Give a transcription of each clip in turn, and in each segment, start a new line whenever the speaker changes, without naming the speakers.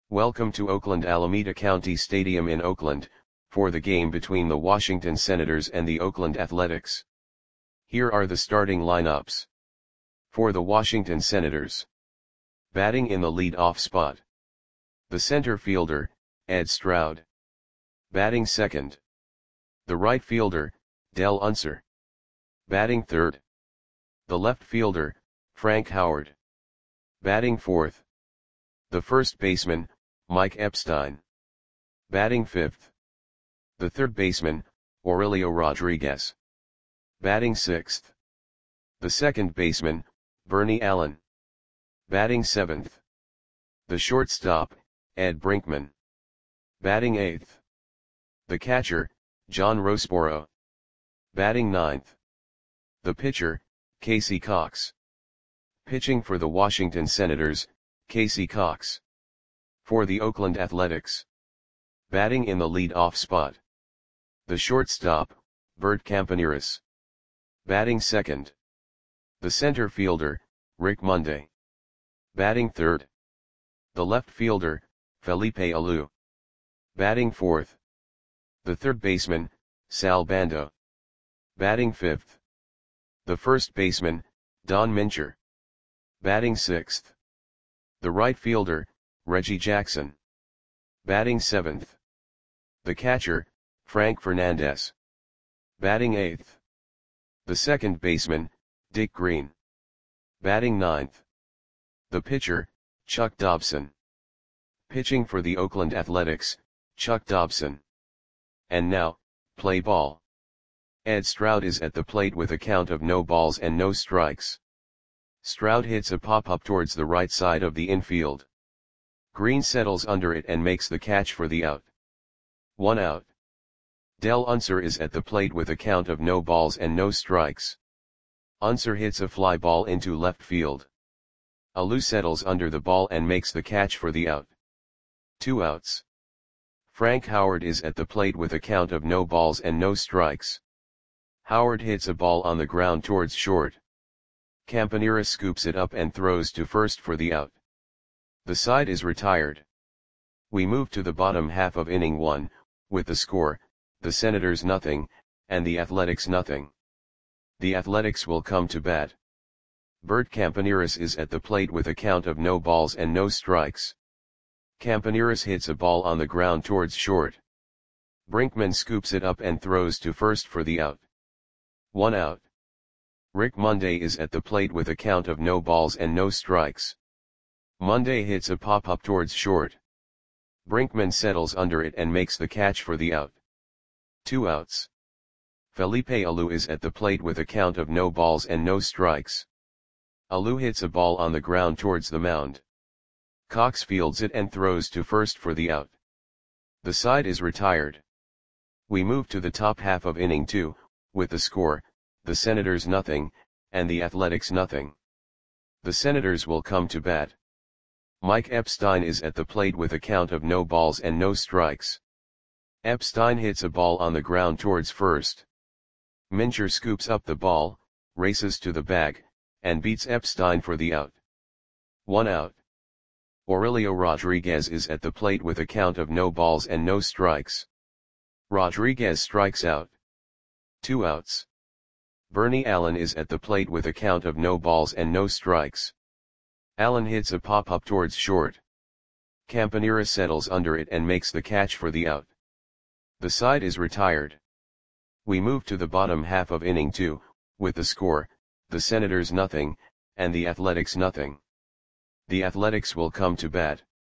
Welcome to Oakland Alameda County Stadium in Oakland, for the game between the Washington Senators and the Oakland Athletics. Here are the starting lineups. For the Washington Senators. Batting in the lead-off spot. The center fielder, Ed Stroud. Batting second. The right fielder, Dell Unser. Batting third. The left fielder, Frank Howard. Batting fourth. The first baseman, Mike Epstein. Batting fifth. The third baseman, Aurelio Rodriguez. Batting sixth. The second baseman, Bernie Allen. Batting seventh. The shortstop, Ed Brinkman. Batting eighth. The catcher, John Roseboro. Batting ninth. The pitcher, Casey Cox. Pitching for the Washington Senators, Casey Cox. For the Oakland Athletics. Batting in the lead-off spot. The shortstop, Bert Campaneris. Batting second. The center fielder, Rick Monday. Batting third. The left fielder, Felipe Alou. Batting fourth. The third baseman, Sal Bando. Batting fifth. The first baseman, Don Mincher. Batting sixth. The right fielder, Reggie Jackson. Batting seventh. The catcher, Frank Fernandez. Batting eighth. The second baseman, Dick Green. Batting ninth. The pitcher, Chuck Dobson. Pitching for the Oakland Athletics, Chuck Dobson. And now, play ball. Ed Stroud is at the plate with a count of no balls and no strikes. Stroud hits a pop-up towards the right side of the infield. Green settles under it and makes the catch for the out. 1 out. Dell Unser is at the plate with a count of no balls and no strikes. Unser hits a fly ball into left field. Alou settles under the ball and makes the catch for the out. 2 outs. Frank Howard is at the plate with a count of no balls and no strikes. Howard hits a ball on the ground towards short. Campaneris scoops it up and throws to first for the out. The side is retired. We move to the bottom half of inning 1, with the score, the Senators nothing, and the Athletics nothing. The Athletics will come to bat. Bert Campaneris is at the plate with a count of no balls and no strikes. Campaneris hits a ball on the ground towards short. Brinkman scoops it up and throws to first for the out. 1 out. Rick Monday is at the plate with a count of no balls and no strikes. Monday hits a pop-up towards short. Brinkman settles under it and makes the catch for the out. 2 outs. Felipe Alou is at the plate with a count of no balls and no strikes. Alou hits a ball on the ground towards the mound. Cox fields it and throws to first for the out. The side is retired. We move to the top half of inning 2, with the score, the Senators nothing, and the Athletics nothing. The Senators will come to bat. Mike Epstein is at the plate with a count of no balls and no strikes. Epstein hits a ball on the ground towards first. Mincher scoops up the ball, races to the bag, and beats Epstein for the out. 1 out. Aurelio Rodriguez is at the plate with a count of no balls and no strikes. Rodriguez strikes out. 2 outs. Bernie Allen is at the plate with a count of no balls and no strikes. Allen hits a pop-up towards short. Campaneris settles under it and makes the catch for the out. The side is retired. We move to the bottom half of inning 2, with the score, the Senators nothing, and the Athletics nothing. The Athletics will come to bat.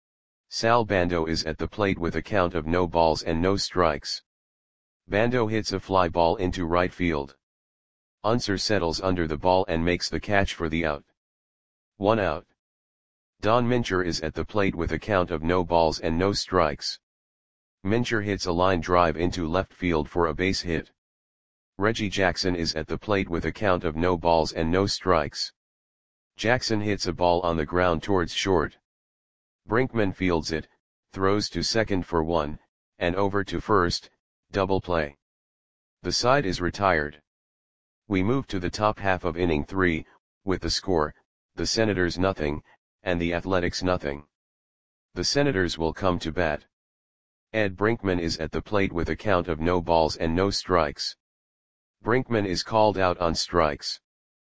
Sal Bando is at the plate with a count of no balls and no strikes. Bando hits a fly ball into right field. Unser settles under the ball and makes the catch for the out. 1 out. Don Mincher is at the plate with a count of no balls and no strikes. Mincher hits a line drive into left field for a base hit. Reggie Jackson is at the plate with a count of no balls and no strikes. Jackson hits a ball on the ground towards short. Brinkman fields it, throws to second for 1, and over to first, double play. The side is retired. We move to the top half of inning 3, with the score, the Senators nothing, and the Athletics nothing. The Senators will come to bat. Ed Brinkman is at the plate with a count of no balls and no strikes. Brinkman is called out on strikes.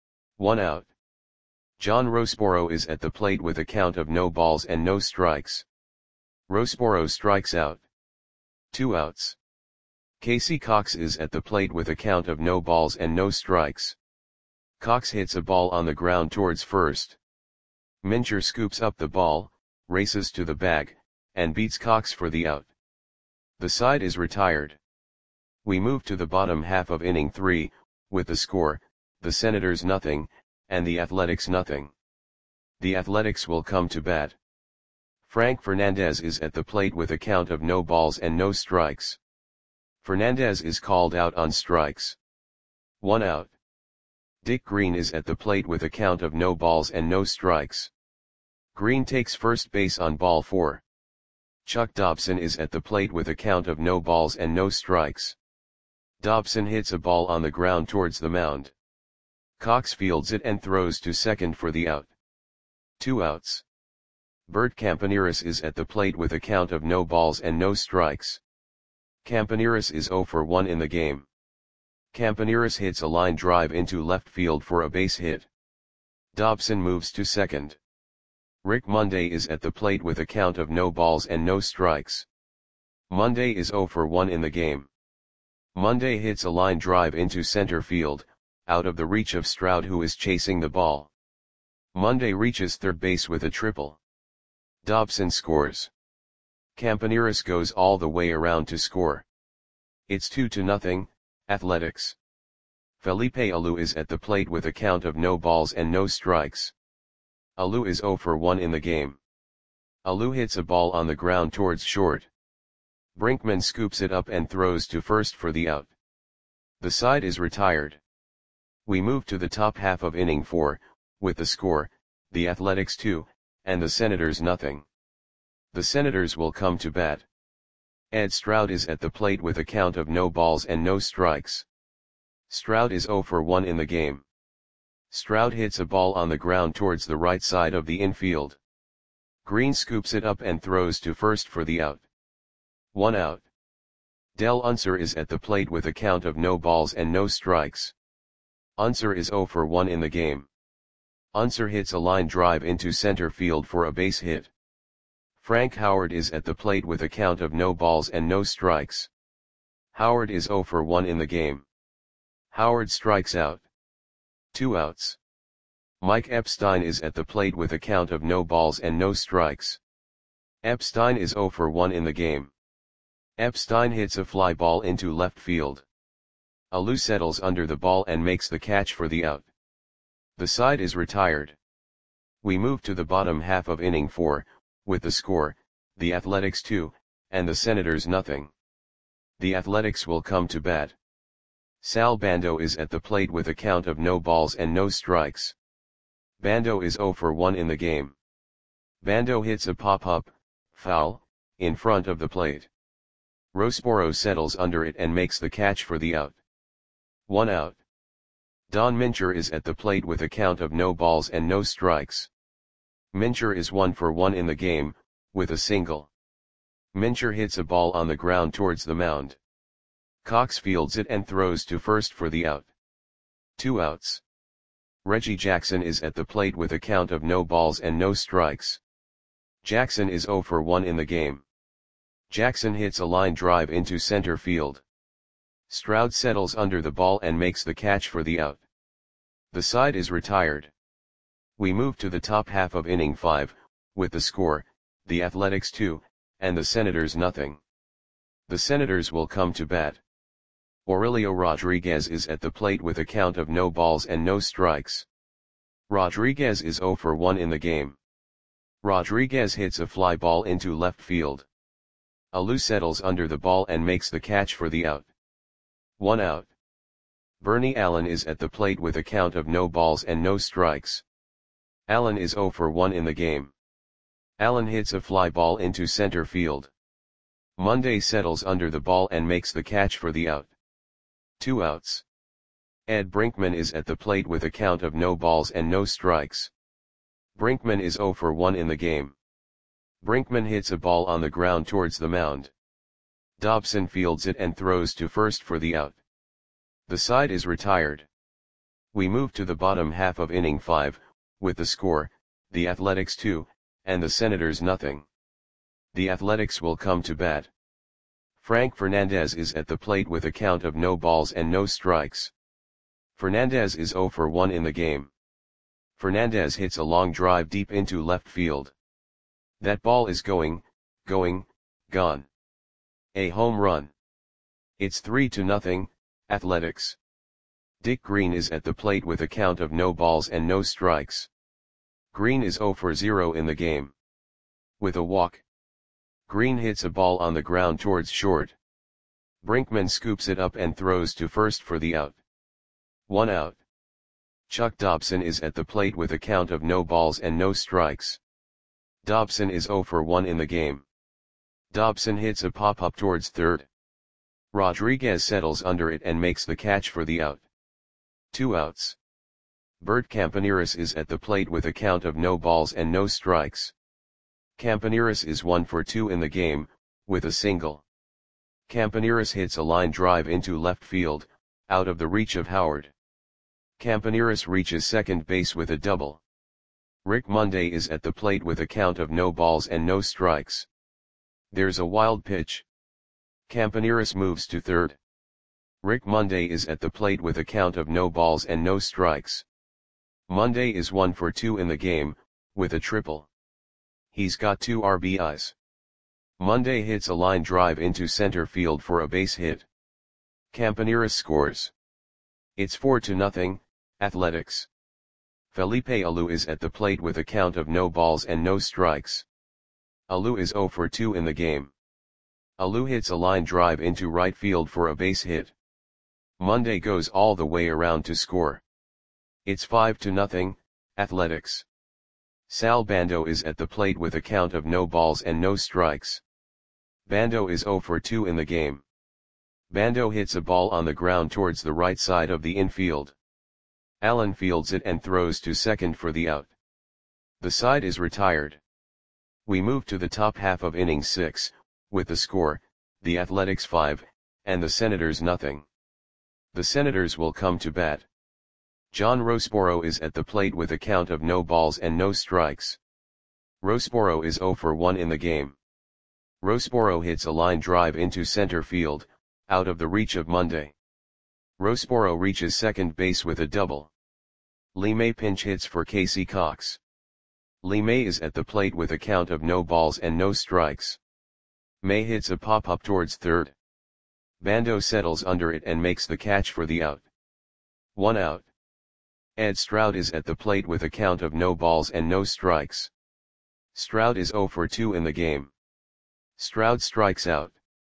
1 out. John Roseboro is at the plate with a count of no balls and no strikes. Roseboro strikes out. 2 outs. Casey Cox is at the plate with a count of no balls and no strikes. Cox hits a ball on the ground towards first. Mincher scoops up the ball, races to the bag, and beats Cox for the out. The side is retired. We move to the bottom half of inning 3, with the score, the Senators nothing, and the Athletics nothing. The Athletics will come to bat. Frank Fernandez is at the plate with a count of no balls and no strikes. Fernandez is called out on strikes. 1 out. Dick Green is at the plate with a count of no balls and no strikes. Green takes first base on ball 4. Chuck Dobson is at the plate with a count of no balls and no strikes. Dobson hits a ball on the ground towards the mound. Cox fields it and throws to second for the out. 2 outs. Bert Campaneris is at the plate with a count of no balls and no strikes. Campaneris is 0 for 1 in the game. Campaneris hits a line drive into left field for a base hit. Dobson moves to second. Rick Monday is at the plate with a count of no balls and no strikes. Monday is 0 for 1 in the game. Monday hits a line drive into center field, out of the reach of Stroud, who is chasing the ball. Monday reaches third base with a triple. Dobson scores. Campaneris goes all the way around to score. It's 2-0, Athletics. Felipe Alou is at the plate with a count of no balls and no strikes. Alou is 0 for 1 in the game. Alou hits a ball on the ground towards short. Brinkman scoops it up and throws to first for the out. The side is retired. We move to the top half of inning 4, with the score, the Athletics 2, and the Senators nothing. The Senators will come to bat. Ed Stroud is at the plate with a count of no balls and no strikes. Stroud is 0 for 1 in the game. Stroud hits a ball on the ground towards the right side of the infield. Green scoops it up and throws to first for the out. 1 out. Del Unser is at the plate with a count of no balls and no strikes. Unser is 0 for 1 in the game. Unser hits a line drive into center field for a base hit. Frank Howard is at the plate with a count of no balls and no strikes. Howard is 0 for 1 in the game. Howard strikes out. 2 outs. Mike Epstein is at the plate with a count of no balls and no strikes. Epstein is 0 for 1 in the game. Epstein hits a fly ball into left field. Alou settles under the ball and makes the catch for the out. The side is retired. We move to the bottom half of inning 4, with the score, the Athletics 2, and the Senators nothing. The Athletics will come to bat. Sal Bando is at the plate with a count of no balls and no strikes. Bando is 0 for 1 in the game. Bando hits a pop-up, foul, in front of the plate. Roseboro settles under it and makes the catch for the out. 1 out. Don Mincher is at the plate with a count of no balls and no strikes. Mincher is 1 for 1 in the game, with a single. Mincher hits a ball on the ground towards the mound. Cox fields it and throws to first for the out. 2 outs. Reggie Jackson is at the plate with a count of no balls and no strikes. Jackson is 0 for 1 in the game. Jackson hits a line drive into center field. Stroud settles under the ball and makes the catch for the out. The side is retired. We move to the top half of inning 5, with the score, the Athletics 2, and the Senators nothing. The Senators will come to bat. Aurelio Rodriguez is at the plate with a count of no balls and no strikes. Rodriguez is 0 for 1 in the game. Rodriguez hits a fly ball into left field. Alou settles under the ball and makes the catch for the out. 1 out. Bernie Allen is at the plate with a count of no balls and no strikes. Allen is 0 for 1 in the game. Allen hits a fly ball into center field. Monday settles under the ball and makes the catch for the out. 2 outs. Ed Brinkman is at the plate with a count of no balls and no strikes. Brinkman is 0 for 1 in the game. Brinkman hits a ball on the ground towards the mound. Dobson fields it and throws to first for the out. The side is retired. We move to the bottom half of inning 5, with the score, the Athletics 2, and the Senators nothing. The Athletics will come to bat. Frank Fernandez is at the plate with a count of no balls and no strikes. Fernandez is 0 for 1 in the game. Fernandez hits a long drive deep into left field. That ball is gone. A home run. It's 3-0, Athletics. Dick Green is at the plate with a count of no balls and no strikes. Green is 0 for 0 in the game. With a walk. Green hits a ball on the ground towards short. Brinkman scoops it up and throws to first for the out. 1 out. Chuck Dobson is at the plate with a count of no balls and no strikes. Dobson is 0 for 1 in the game. Dobson hits a pop-up towards third. Rodriguez settles under it and makes the catch for the out. 2 outs. Bert Campaneris is at the plate with a count of no balls and no strikes. Campaneris is 1 for 2 in the game, with a single. Campaneris hits a line drive into left field, out of the reach of Howard. Campaneris reaches second base with a double. Rick Monday is at the plate with a count of no balls and no strikes. There's a wild pitch. Campaneris moves to third. Rick Monday is at the plate with a count of no balls and no strikes. Monday is 1 for 2 in the game, with a triple. He's got 2 RBIs. Monday hits a line drive into center field for a base hit. Campaneris scores. It's 4-0, Athletics. Felipe Alou is at the plate with a count of no balls and no strikes. Alou is 0 for 2 in the game. Alou hits a line drive into right field for a base hit. Monday goes all the way around to score. It's 5-0, Athletics. Sal Bando is at the plate with a count of no balls and no strikes. Bando is 0 for 2 in the game. Bando hits a ball on the ground towards the right side of the infield. Allen fields it and throws to second for the out. The side is retired. We move to the top half of inning 6, with the score, the Athletics 5, and the Senators nothing. The Senators will come to bat. John Rosporo is at the plate with a count of no balls and no strikes. Rosporo is 0 for 1 in the game. Rosporo hits a line drive into center field, out of the reach of Monday. Rosporo reaches second base with a double. Lee May pinch hits for Casey Cox. Lee May is at the plate with a count of no balls and no strikes. May hits a pop-up towards third. Bando settles under it and makes the catch for the out. 1 out. Ed Stroud is at the plate with a count of no balls and no strikes. Stroud is 0 for 2 in the game. Stroud strikes out.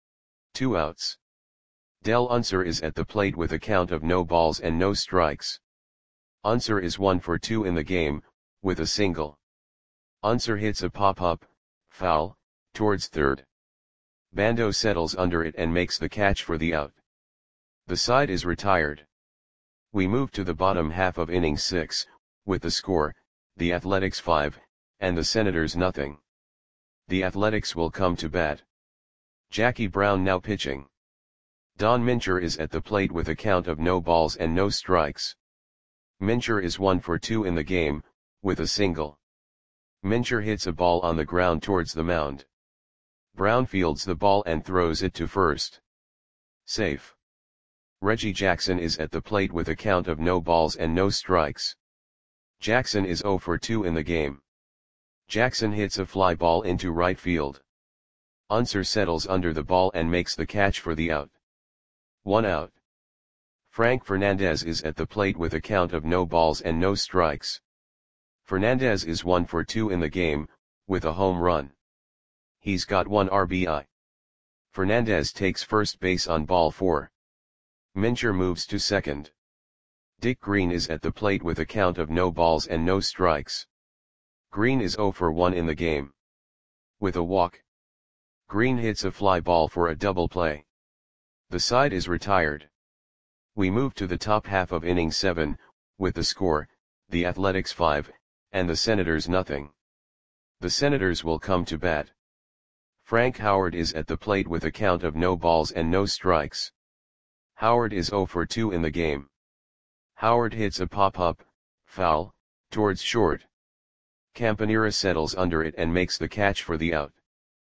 2 outs. Del Unser is at the plate with a count of no balls and no strikes. Unser is 1 for 2 in the game, with a single. Unser hits a pop-up, foul, towards third. Bando settles under it and makes the catch for the out. The side is retired. We move to the bottom half of inning 6, with the score, the Athletics 5, and the Senators nothing. The Athletics will come to bat. Jackie Brown now pitching. Don Mincher is at the plate with a count of no balls and no strikes. Mincher is 1 for 2 in the game, with a single. Mincher hits a ball on the ground towards the mound. Brown fields the ball and throws it to first. Safe. Reggie Jackson is at the plate with a count of no balls and no strikes. Jackson is 0 for 2 in the game. Jackson hits a fly ball into right field. Unser settles under the ball and makes the catch for the out. 1 out. Frank Fernandez is at the plate with a count of no balls and no strikes. Fernandez is 1 for 2 in the game, with a home run. He's got 1 RBI. Fernandez takes first base on ball 4. Mincher moves to second. Dick Green is at the plate with a count of no balls and no strikes. Green is 0 for 1 in the game. With a walk. Green hits a fly ball for a double play. The side is retired. We move to the top half of inning 7, with the score, the Athletics 5, and the Senators nothing. The Senators will come to bat. Frank Howard is at the plate with a count of no balls and no strikes. Howard is 0 for 2 in the game. Howard hits a pop-up, foul, towards short. Campanera settles under it and makes the catch for the out.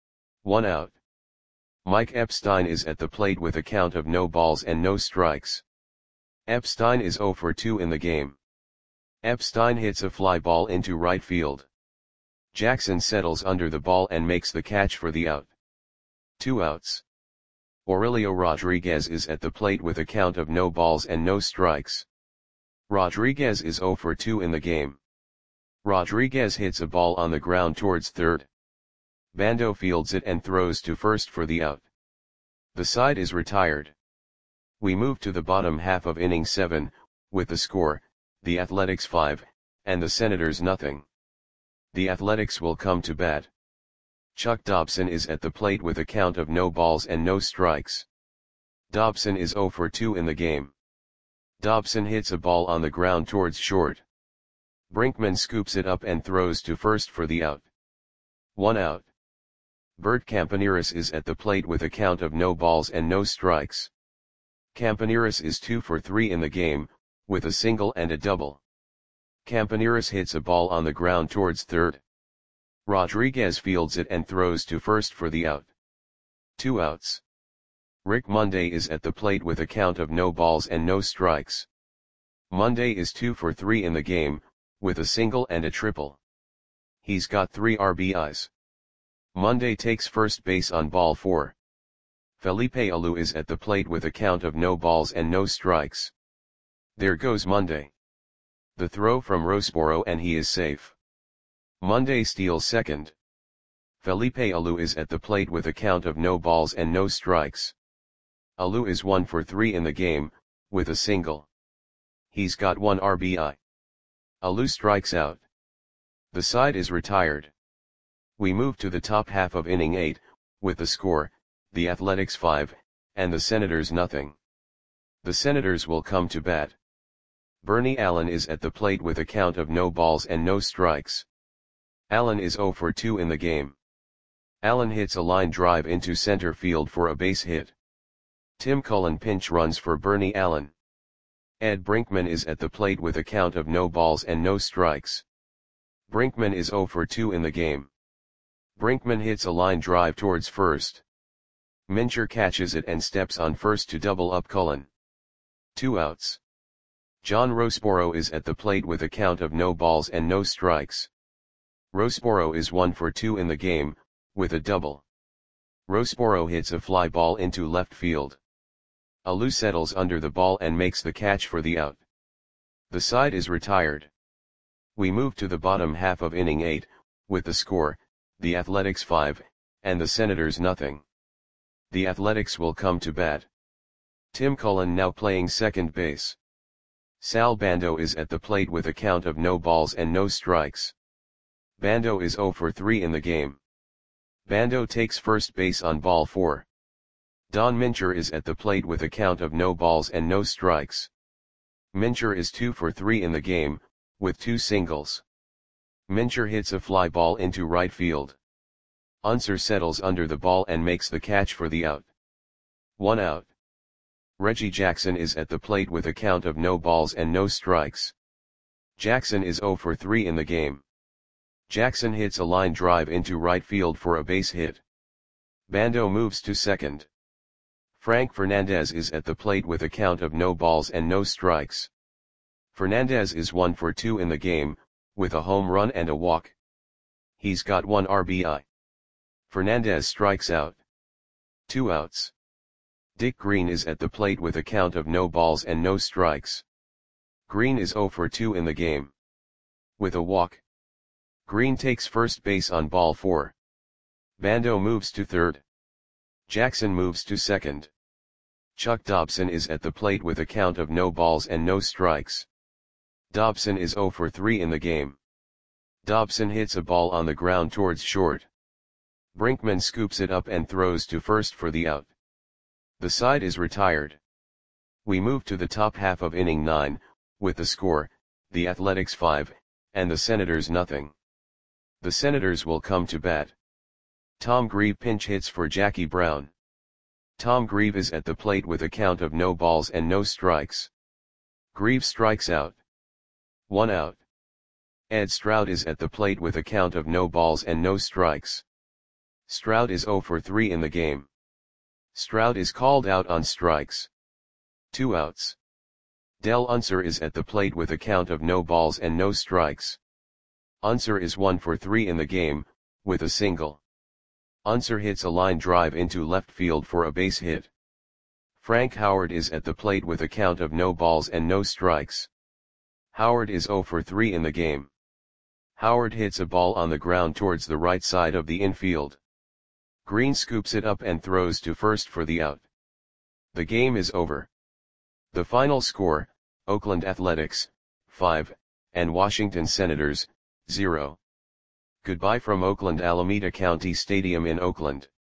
1 out. Mike Epstein is at the plate with a count of no balls and no strikes. Epstein is 0 for 2 in the game. Epstein hits a fly ball into right field. Jackson settles under the ball and makes the catch for the out. 2 outs. Aurelio Rodriguez is at the plate with a count of no balls and no strikes. Rodriguez is 0 for 2 in the game. Rodriguez hits a ball on the ground towards third. Bando fields it and throws to first for the out. The side is retired. We move to the bottom half of inning 7, with the score, the Athletics 5, and the Senators nothing. The Athletics will come to bat. Chuck Dobson is at the plate with a count of no balls and no strikes. Dobson is 0 for 2 in the game. Dobson hits a ball on the ground towards short. Brinkman scoops it up and throws to first for the out. 1 out. Bert Campaneris is at the plate with a count of no balls and no strikes. Campaneris is 2 for 3 in the game, with a single and a double. Campaneris hits a ball on the ground towards third. Rodriguez fields it and throws to first for the out. 2 outs. Rick Monday is at the plate with a count of no balls and no strikes. Monday is 2 for 3 in the game, with a single and a triple. He's got 3 RBIs. Monday takes first base on ball 4. Felipe Alou is at the plate with a count of no balls and no strikes. There goes Monday. The throw from Rosboro and he is safe. Monday steals second. Felipe Alou is at the plate with a count of no balls and no strikes. Alou is 1 for 3 in the game, with a single. He's got 1 RBI. Alou strikes out. The side is retired. We move to the top half of inning 8, with the score, the Athletics 5, and the Senators nothing. The Senators will come to bat. Bernie Allen is at the plate with a count of no balls and no strikes. Allen is 0 for 2 in the game. Allen hits a line drive into center field for a base hit. Tim Cullen pinch runs for Bernie Allen. Ed Brinkman is at the plate with a count of no balls and no strikes. Brinkman is 0 for 2 in the game. Brinkman hits a line drive towards first. Mincher catches it and steps on first to double up Cullen. 2 outs. John Rosboro is at the plate with a count of no balls and no strikes. Rosboro is 1 for 2 in the game, with a double. Rosboro hits a fly ball into left field. Alou settles under the ball and makes the catch for the out. The side is retired. We move to the bottom half of inning 8, with the score, the Athletics 5, and the Senators nothing. The Athletics will come to bat. Tim Cullen now playing second base. Sal Bando is at the plate with a count of no balls and no strikes. Bando is 0 for 3 in the game. Bando takes first base on ball 4. Don Mincher is at the plate with a count of no balls and no strikes. Mincher is 2 for 3 in the game, with 2 singles. Mincher hits a fly ball into right field. Unser settles under the ball and makes the catch for the out. 1 out. Reggie Jackson is at the plate with a count of no balls and no strikes. Jackson is 0 for 3 in the game. Jackson hits a line drive into right field for a base hit. Bando moves to second. Frank Fernandez is at the plate with a count of no balls and no strikes. Fernandez is 1 for 2 in the game, with a home run and a walk. He's got 1 RBI. Fernandez strikes out. 2 outs. Dick Green is at the plate with a count of no balls and no strikes. Green is 0 for 2 in the game. With a walk. Green takes first base on ball 4. Bando moves to third. Jackson moves to second. Chuck Dobson is at the plate with a count of no balls and no strikes. Dobson is 0 for 3 in the game. Dobson hits a ball on the ground towards short. Brinkman scoops it up and throws to first for the out. The side is retired. We move to the top half of inning 9, with the score, the Athletics 5, and the Senators nothing. The Senators will come to bat. Tom Grieve pinch hits for Jackie Brown. Tom Grieve is at the plate with a count of no balls and no strikes. Grieve strikes out. 1 out. Ed Stroud is at the plate with a count of no balls and no strikes. Stroud is 0 for 3 in the game. Stroud is called out on strikes. 2 outs. Del Unser is at the plate with a count of no balls and no strikes. Unser is 1 for 3 in the game, with a single. Unser hits a line drive into left field for a base hit. Frank Howard is at the plate with a count of no balls and no strikes. Howard is 0 for 3 in the game. Howard hits a ball on the ground towards the right side of the infield. Green scoops it up and throws to first for the out. The game is over. The final score, Oakland Athletics, 5, and Washington Senators, 0. Goodbye from Oakland Alameda County Stadium in Oakland.